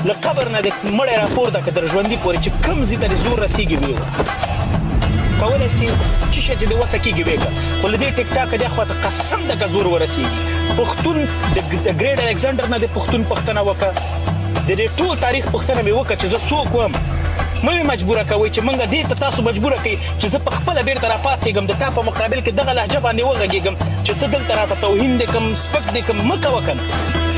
له قبر نه د مړی راپورته که تر ژوندي پورې چې کوم ځای ته د زور رسېږي ویې کولی شي څه شی چې د وسه کېږي ویې کړه خو له دې ټیک ټاکه دې خوا ته قسم ده که زور ورسېږي پښتون د ګریډ الکسنډر نه د پښتون پوښتنه وکړه د دې ټول تاریخ پوښتنه مې وکړه چې زه څوک وم مه مې مجبوره کوئ چې موږ دې ته تاسو مجبوره کوئ چې زه په خپله بېرته راپاڅېږم د تا په مقابل کې دغه لهجه باندې وغږېږم چې ته دلته راته توهین دې کړم سپک دې کړم مه کوه که نه